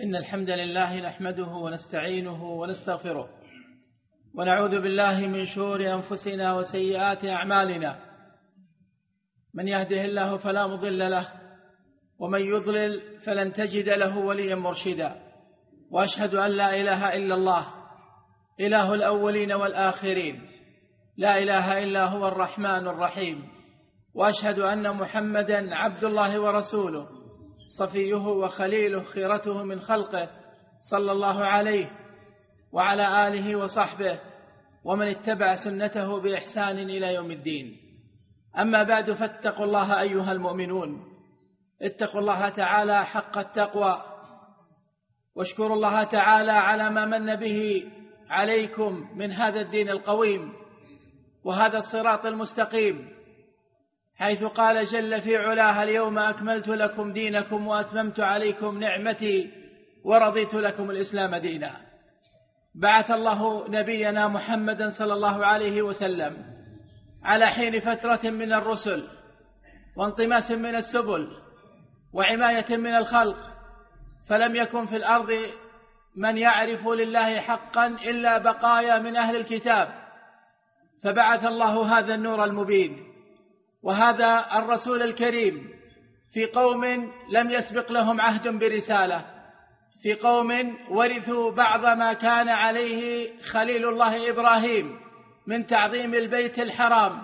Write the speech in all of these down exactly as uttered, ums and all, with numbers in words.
إن الحمد لله نحمده ونستعينه ونستغفره ونعوذ بالله من شرور أنفسنا وسيئات أعمالنا، من يهده الله فلا مضل له ومن يضلل فلن تجد له وليا مرشدا. وأشهد أن لا إله إلا الله إله الأولين والآخرين، لا إله إلا هو الرحمن الرحيم. وأشهد أن محمدا عبد الله ورسوله، صفيه وخليله، خيرته من خلقه، صلى الله عليه وعلى آله وصحبه ومن اتبع سنته بإحسان إلى يوم الدين. أما بعد، فاتقوا الله أيها المؤمنون، اتقوا الله تعالى حق التقوى، واشكروا الله تعالى على ما من به عليكم من هذا الدين القويم وهذا الصراط المستقيم، حيث قال جل في علاه: اليوم أكملت لكم دينكم وأتممت عليكم نعمتي ورضيت لكم الإسلام دينا. بعث الله نبينا محمدا صلى الله عليه وسلم على حين فترة من الرسل وانطماس من السبل وعماية من الخلق، فلم يكن في الأرض من يعرف لله حقا إلا بقايا من أهل الكتاب، فبعث الله هذا النور المبين وهذا الرسول الكريم في قوم لم يسبق لهم عهد برسالة، في قوم ورثوا بعض ما كان عليه خليل الله إبراهيم من تعظيم البيت الحرام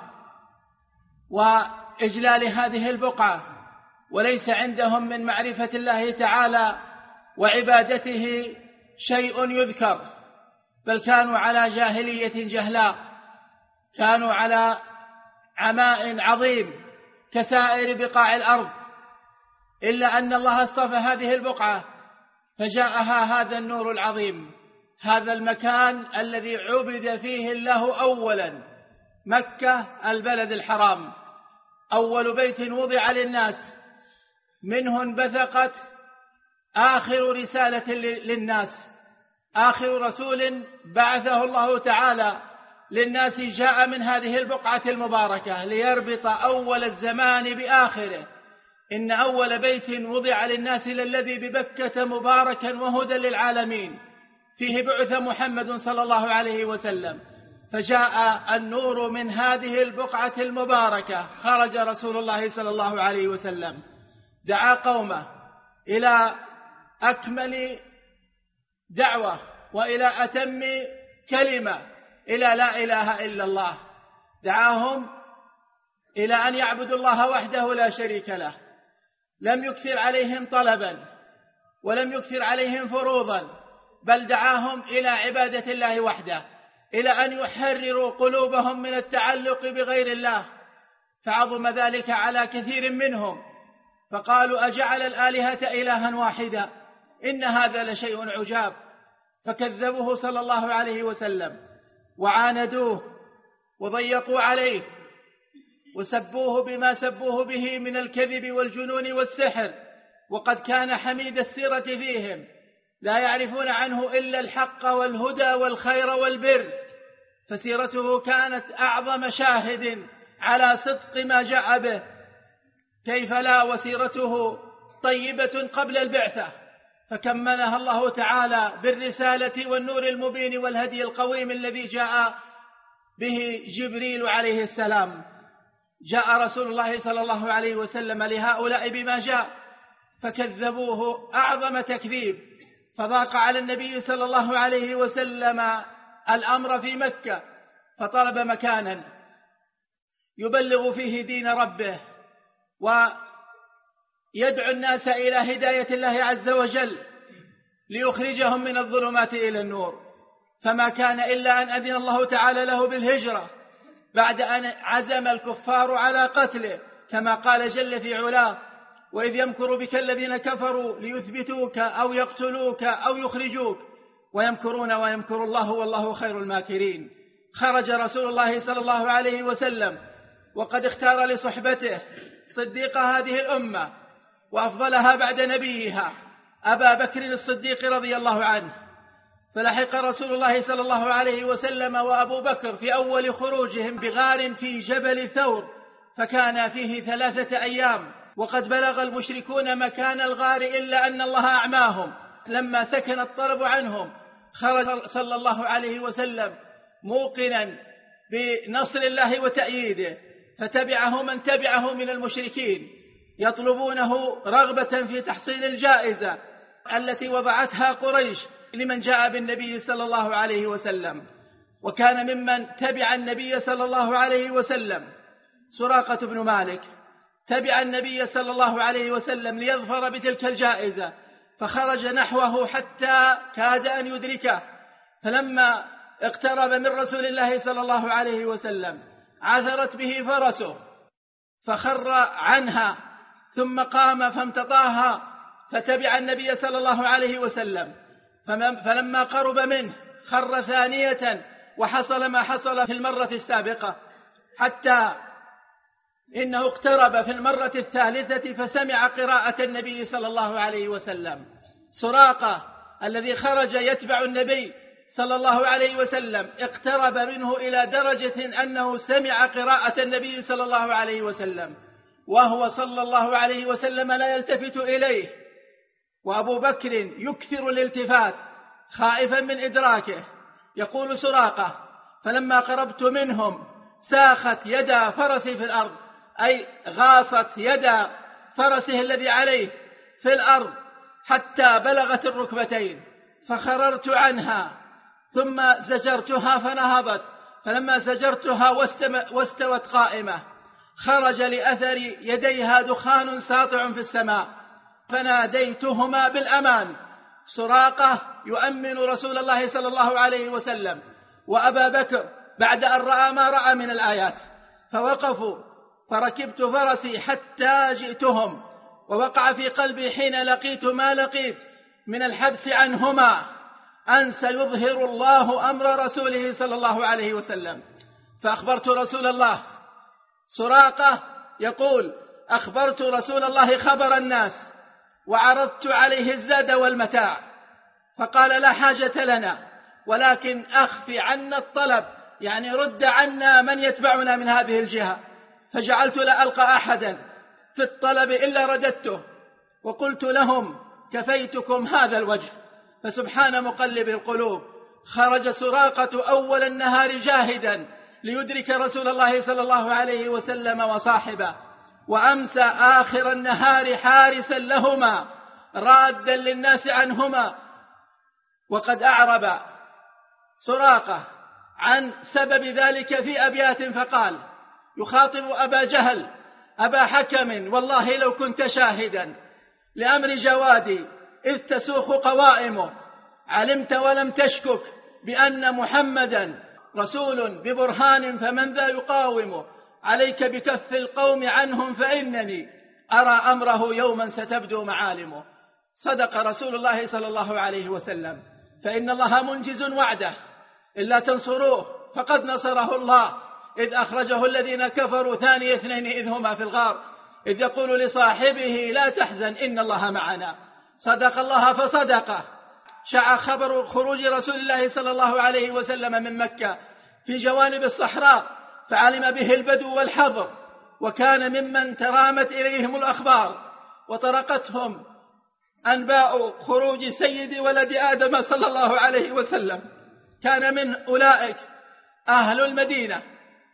وإجلال هذه البقعة، وليس عندهم من معرفة الله تعالى وعبادته شيء يذكر، بل كانوا على جاهلية جهلاء، كانوا على عماء عظيم كسائر بقاع الأرض، إلا أن الله اصطفى هذه البقعة فجاءها هذا النور العظيم، هذا المكان الذي عبد فيه الله أولا، مكة البلد الحرام، أول بيت وضع للناس، منه انبثقت آخر رسالة للناس، آخر رسول بعثه الله تعالى للناس جاء من هذه البقعة المباركة ليربط أول الزمان بآخره. إن أول بيت وضع للناس للذي ببكة مباركا وهدى للعالمين، فيه بعث محمد صلى الله عليه وسلم، فجاء النور من هذه البقعة المباركة. خرج رسول الله صلى الله عليه وسلم دعا قومه إلى أكمل دعوة وإلى أتم كلمة، إلى لا إله إلا الله، دعاهم إلى أن يعبدوا الله وحده لا شريك له، لم يكثر عليهم طلبا ولم يكثر عليهم فروضا، بل دعاهم إلى عبادة الله وحده، إلى أن يحرروا قلوبهم من التعلق بغير الله، فعظم ذلك على كثير منهم، فقالوا: أجعل الآلهة إلها واحدا إن هذا لشيء عجاب. فكذبوه صلى الله عليه وسلم وعاندوه وضيقوا عليه وسبوه بما سبوه به من الكذب والجنون والسحر، وقد كان حميد السيرة فيهم، لا يعرفون عنه إلا الحق والهدى والخير والبر، فسيرته كانت أعظم شاهد على صدق ما جاء به، كيف لا وسيرته طيبة قبل البعثة، فكملها الله تعالى بالرسالة والنور المبين والهدي القويم الذي جاء به جبريل عليه السلام. جاء رسول الله صلى الله عليه وسلم لهؤلاء بما جاء فكذبوه أعظم تكذيب، فضاق على النبي صلى الله عليه وسلم الأمر في مكة، فطلب مكانا يبلغ فيه دين ربه ويدعو الناس إلى هداية الله عز وجل ليخرجهم من الظلمات إلى النور، فما كان إلا أن أذن الله تعالى له بالهجرة بعد أن عزم الكفار على قتله، كما قال جل في علاه: وإذ يمكر بك الذين كفروا ليثبتوك أو يقتلوك أو يخرجوك ويمكرون ويمكر الله والله خير الماكرين. خرج رسول الله صلى الله عليه وسلم وقد اختار لصحبته صديق هذه الأمة وأفضلها بعد نبيها أبا بكر الصديق رضي الله عنه، فلحق رسول الله صلى الله عليه وسلم وأبو بكر في أول خروجهم بغار في جبل ثور، فكان فيه ثلاثة أيام، وقد بلغ المشركون مكان الغار إلا أن الله أعماهم لما سكن الطلب عنهم خرج صلى الله عليه وسلم موقنا بنصر الله وتأييده، فتبعه من تبعه من المشركين يطلبونه رغبة في تحصيل الجائزة التي وضعتها قريش لمن جاء بالنبي صلى الله عليه وسلم. وكان ممن تبع النبي صلى الله عليه وسلم سراقة بن مالك، تبع النبي صلى الله عليه وسلم ليظفر بتلك الجائزة، فخرج نحوه حتى كاد أن يدركه، فلما اقترب من رسول الله صلى الله عليه وسلم عثرت به فرسه فخر عنها، ثم قام فامتطاها فتبع النبي صلى الله عليه وسلم، فلما قرب منه خر ثانية وحصل ما حصل في المرة السابقة، حتى إنه اقترب في المرة الثالثة فسمع قراءة النبي صلى الله عليه وسلم. سراقة الذي خرج يتبع النبي صلى الله عليه وسلم اقترب منه إلى درجة أنه سمع قراءة النبي صلى الله عليه وسلم، وهو صلى الله عليه وسلم لا يلتفت إليه، وأبو بكر يكثر الالتفات خائفا من إدراكه. يقول سراقة: فلما قربت منهم ساخت يد فرسي في الأرض، أي غاصت يد فرسه الذي عليه في الأرض حتى بلغت الركبتين، فخررت عنها ثم زجرتها فنهضت، فلما زجرتها واستوت قائمة خرج لأثر يديها دخان ساطع في السماء، فناديتهما بالأمان. سراقة يؤمن رسول الله صلى الله عليه وسلم وأبا بكر بعد أن رأى ما رأى من الآيات، فوقفوا، فركبت فرسي حتى جئتهم، ووقع في قلبي حين لقيت ما لقيت من الحبس عنهما أن سيظهر الله أمر رسوله صلى الله عليه وسلم. فأخبرت رسول الله. سراقة يقول: أخبرت رسول الله خبر الناس وعرضت عليه الزاد والمتاع، فقال: لا حاجة لنا، ولكن أخفي عنا الطلب، يعني رد عنا من يتبعنا من هذه الجهة. فجعلت لا ألقى أحدا في الطلب إلا رددته، وقلت لهم: كفيتكم هذا الوجه. فسبحان مقلب القلوب، خرج سراقة أول النهار جاهدا ليدرك رسول الله صلى الله عليه وسلم وصاحبه، وأمسى آخر النهار حارسا لهما رادا للناس عنهما. وقد أعرب سراقة عن سبب ذلك في أبيات، فقال يخاطب أبا جهل: أبا حكم، والله لو كنت شاهدا لأمر جوادي إذ تسوخ قوائمه، علمت ولم تشكك بأن محمدا رسول ببرهان، فمن ذا يقاومه، عليك بكف القوم عنهم فإنني أرى أمره يوما ستبدو معالمه. صدق رسول الله صلى الله عليه وسلم، فإن الله منجز وعده، إلا تنصروه فقد نصره الله، إذ أخرجه الذين كفروا ثاني اثنين إذ هما في الغار، إذ يقول لصاحبه لا تحزن إن الله معنا. صدق الله فصدقه. شاع خبر خروج رسول الله صلى الله عليه وسلم من مكة في جوانب الصحراء، فعلم به البدو والحضر، وكان ممن ترامت إليهم الأخبار وطرقتهم أنباء خروج سيد ولد آدم صلى الله عليه وسلم. كان من أولئك أهل المدينة،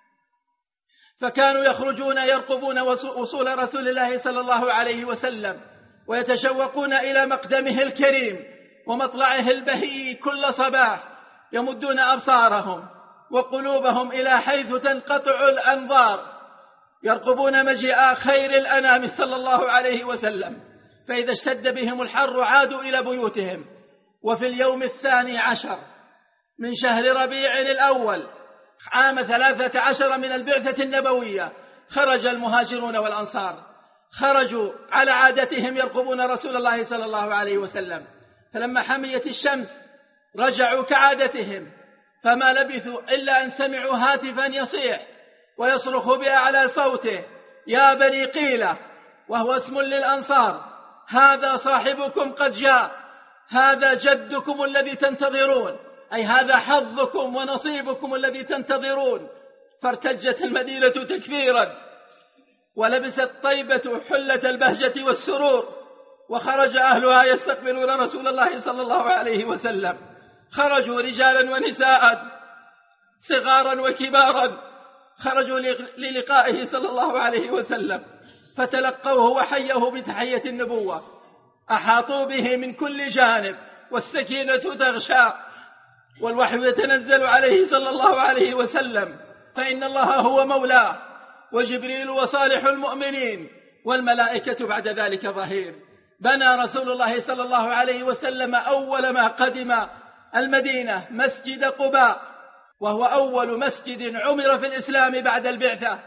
فكانوا يخرجون يرقبون وصول رسول الله صلى الله عليه وسلم، ويتشوقون إلى مقدمه الكريم ومطلعه البهي كل صباح، يمدون أبصارهم وقلوبهم إلى حيث تنقطع الأنظار، يرقبون مجيء خير الأنام صلى الله عليه وسلم. فإذا اشتد بهم الحر عادوا إلى بيوتهم. وفي اليوم الثاني عشر من شهر ربيع الأول عام ثلاثة عشر من البعثة النبوية خرج المهاجرون والأنصار، خرجوا على عادتهم يرقبون رسول الله صلى الله عليه وسلم، فلما حميت الشمس رجعوا كعادتهم، فما لبثوا إلا أن سمعوا هاتفا يصيح ويصرخ بأعلى صوته: يا بني قيلة، وهو اسم للأنصار، هذا صاحبكم قد جاء، هذا جدكم الذي تنتظرون، أي هذا حظكم ونصيبكم الذي تنتظرون. فارتجت المدينة تكبيرا، ولبست طيبة حلة البهجة والسرور، وخرج أهلها يستقبلون رسول الله صلى الله عليه وسلم، خرجوا رجالا ونساء صغارا وكبارا، خرجوا للقائه صلى الله عليه وسلم، فتلقوه وحيوه بتحية النبوة، أحاطوا به من كل جانب، والسكينة تغشى والوحي يتنزل عليه صلى الله عليه وسلم، فإن الله هو مولاه، وجبريل وصالح المؤمنين، والملائكة بعد ذلك ظهير. بنى رسول الله صلى الله عليه وسلم أول ما قدم المدينة مسجد قباء، وهو أول مسجد عمر في الإسلام بعد البعثة،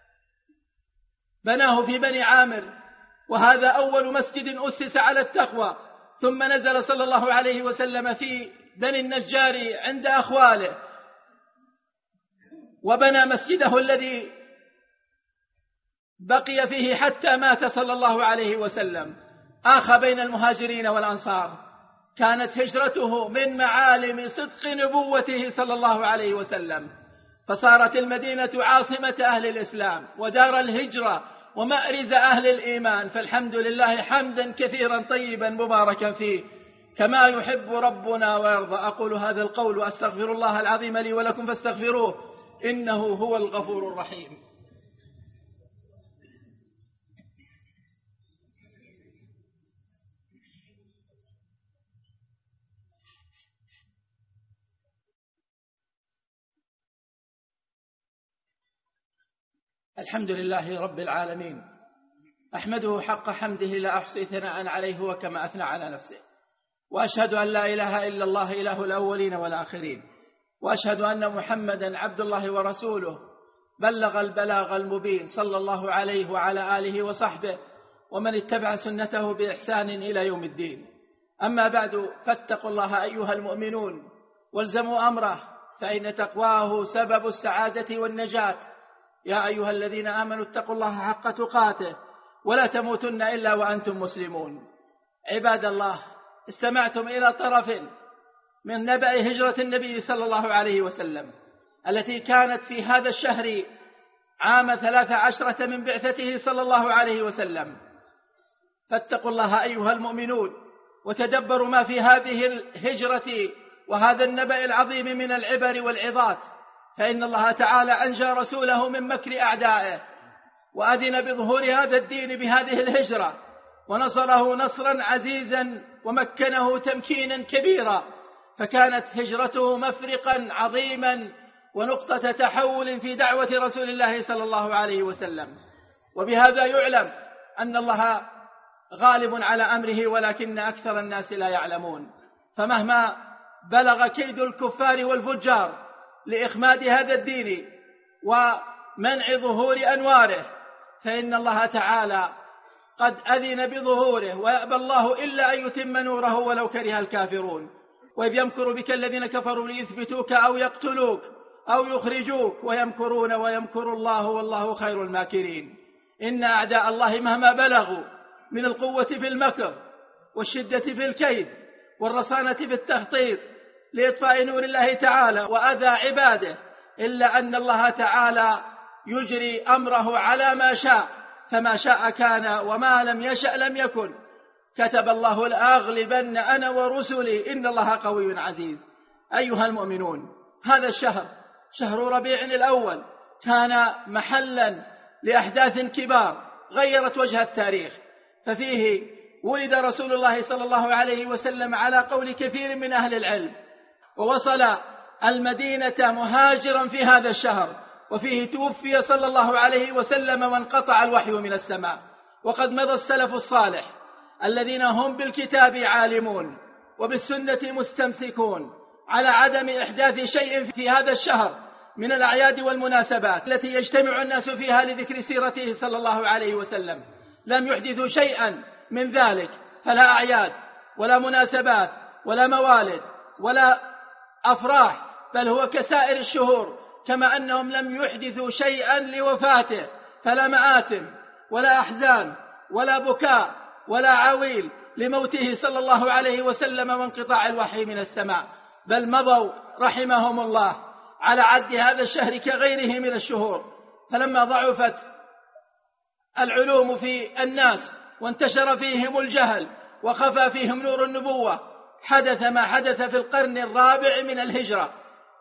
بناه في بني عامر، وهذا أول مسجد أسس على التقوى. ثم نزل صلى الله عليه وسلم في بني النجار عند أخواله، وبنى مسجده الذي بقي فيه حتى مات صلى الله عليه وسلم، آخى بين المهاجرين والأنصار. كانت هجرته من معالم صدق نبوته صلى الله عليه وسلم، فصارت المدينة عاصمة أهل الإسلام ودار الهجرة ومأرز أهل الإيمان، فالحمد لله حمدا كثيرا طيبا مباركا فيه كما يحب ربنا ويرضى. أقول هذا القول وأستغفر الله العظيم لي ولكم فاستغفروه إنه هو الغفور الرحيم. الحمد لله رب العالمين، أحمده حق حمده لا أحصي ثناء عليه وكما أثنى على نفسه، وأشهد أن لا إله إلا الله إله الأولين والآخرين، وأشهد أن محمدا عبد الله ورسوله بلغ البلاغ المبين صلى الله عليه وعلى آله وصحبه ومن اتبع سنته بإحسان إلى يوم الدين. أما بعد، فاتقوا الله أيها المؤمنون والزموا أمره، فإن تقواه سبب السعادة والنجاة. يا أيها الذين آمنوا اتقوا الله حق تقاته ولا تموتن إلا وأنتم مسلمون. عباد الله، استمعتم إلى طرف من نبأ هجرة النبي صلى الله عليه وسلم التي كانت في هذا الشهر عام ثلاث عشرة من بعثته صلى الله عليه وسلم. فاتقوا الله أيها المؤمنون وتدبروا ما في هذه الهجرة وهذا النبأ العظيم من العبر والعظات، فإن الله تعالى أنجى رسوله من مكر أعدائه، وأذن بظهور هذا الدين بهذه الهجرة، ونصره نصرا عزيزا ومكنه تمكينا كبيرا، فكانت هجرته مفرقا عظيما ونقطة تحول في دعوة رسول الله صلى الله عليه وسلم. وبهذا يعلم أن الله غالب على أمره ولكن أكثر الناس لا يعلمون. فمهما بلغ كيد الكفار والفجار لإخماد هذا الدين ومنع ظهور أنواره، فإن الله تعالى قد أذن بظهوره، ويأبى الله إلا أن يتم نوره ولو كره الكافرون. وإذ يمكر بك الذين كفروا ليثبتوك أو يقتلوك أو يخرجوك ويمكرون ويمكر الله والله خير الماكرين. إن أعداء الله مهما بلغوا من القوة في المكر والشدة في الكيد والرصانة في التخطيط لإطفاء نور الله تعالى وأذى عباده، إلا أن الله تعالى يجري أمره على ما شاء، فما شاء كان وما لم يشأ لم يكن. كتب الله لأغلبن أنا ورسلي إن الله قوي عزيز. أيها المؤمنون، هذا الشهر شهر ربيع الأول كان محلا لأحداث كبار غيرت وجه التاريخ، ففيه ولد رسول الله صلى الله عليه وسلم على قول كثير من أهل العلم، ووصل المدينة مهاجرا في هذا الشهر، وفيه توفي صلى الله عليه وسلم وانقطع الوحي من السماء. وقد مضى السلف الصالح الذين هم بالكتاب عالمون وبالسنة مستمسكون على عدم إحداث شيء في هذا الشهر من الأعياد والمناسبات التي يجتمع الناس فيها لذكر سيرته صلى الله عليه وسلم. لم يحدثوا شيئا من ذلك، فلا أعياد ولا مناسبات ولا موالد ولا أفراح، بل هو كسائر الشهور، كما أنهم لم يحدثوا شيئا لوفاته، فلا مآتم ولا أحزان ولا بكاء ولا عويل لموته صلى الله عليه وسلم وانقطاع الوحي من السماء، بل مضوا رحمهم الله على عد هذا الشهر كغيره من الشهور. فلما ضعفت العلوم في الناس وانتشر فيهم الجهل وخفى فيهم نور النبوة، حدث ما حدث في القرن الرابع من الهجرة،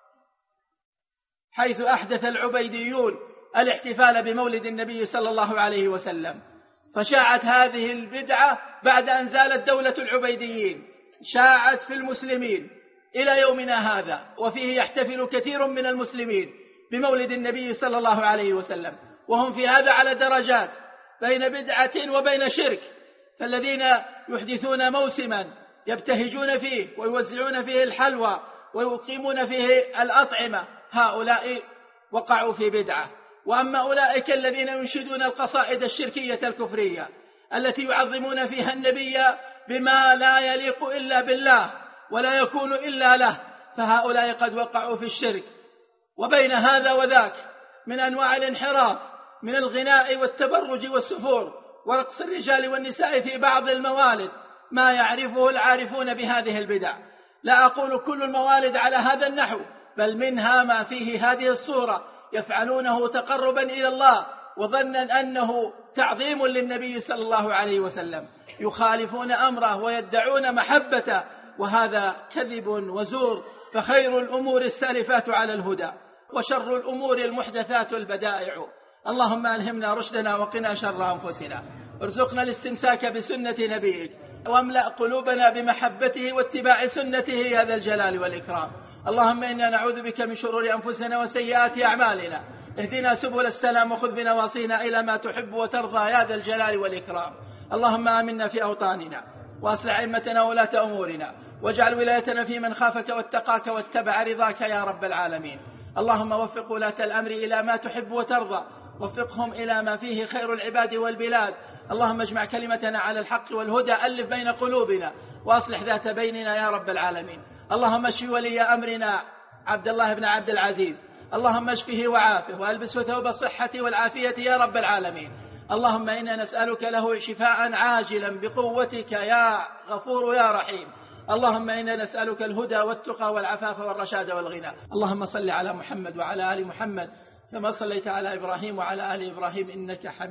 حيث أحدث العبيديون الاحتفال بمولد النبي صلى الله عليه وسلم. فشاعت هذه البدعة بعد أن زالت دولة العبيديين، شاعت في المسلمين إلى يومنا هذا، وفيه يحتفل كثير من المسلمين بمولد النبي صلى الله عليه وسلم، وهم في هذا على درجات بين بدعة وبين شرك. فالذين يحدثون موسما يبتهجون فيه ويوزعون فيه الحلوى ويقيمون فيه الأطعمة، هؤلاء وقعوا في بدعة. وأما أولئك الذين ينشدون القصائد الشركية الكفرية التي يعظمون فيها النبي بما لا يليق إلا بالله ولا يكون إلا له، فهؤلاء قد وقعوا في الشرك. وبين هذا وذاك من أنواع الانحراف من الغناء والتبرج والسفور ورقص الرجال والنساء في بعض الموالد ما يعرفه العارفون بهذه البدع. لا أقول كل الموالد على هذا النحو، بل منها ما فيه هذه الصورة يفعلونه تقربا إلى الله وظنا أنه تعظيم للنبي صلى الله عليه وسلم، يخالفون أمره ويدعون محبته، وهذا كذب وزور. فخير الأمور السالفات على الهدى، وشر الأمور المحدثات البدائع. اللهم ألهمنا رشدنا وقنا شر أنفسنا، ارزقنا الاستمساك بسنة نبيك، واملأ قلوبنا بمحبته واتباع سنته يا ذا الجلال والإكرام. اللهم إنا نعوذ بك من شرور أنفسنا وسيئات أعمالنا، اهدنا سبل السلام وخذ بنواصينا إلى ما تحب وترضى يا ذا الجلال والإكرام. اللهم آمنا في أوطاننا وأصلح أئمتنا وولاة أمورنا، واجعل ولايتنا في من خافك واتقاك واتبع رضاك يا رب العالمين. اللهم وفق ولاة الأمر إلى ما تحب وترضى، وفقهم إلى ما فيه خير العباد والبلاد. اللهم اجمع كلمتنا على الحق والهدى، ألف بين قلوبنا وأصلح ذات بيننا يا رب العالمين. اللهم اشف ولي أمرنا عبد الله بن عبد العزيز، اللهم اشفه وعافه وألبسه ثوب الصحة والعافية يا رب العالمين. اللهم إنا نسألك له شفاء عاجلا بقوتك يا غفور يا رحيم. اللهم إنا نسألك الهدى والتقى والعفاف والرشاد والغنى. اللهم صل على محمد وعلى آل محمد كما صليت على إبراهيم وعلى آل إبراهيم إنك حميد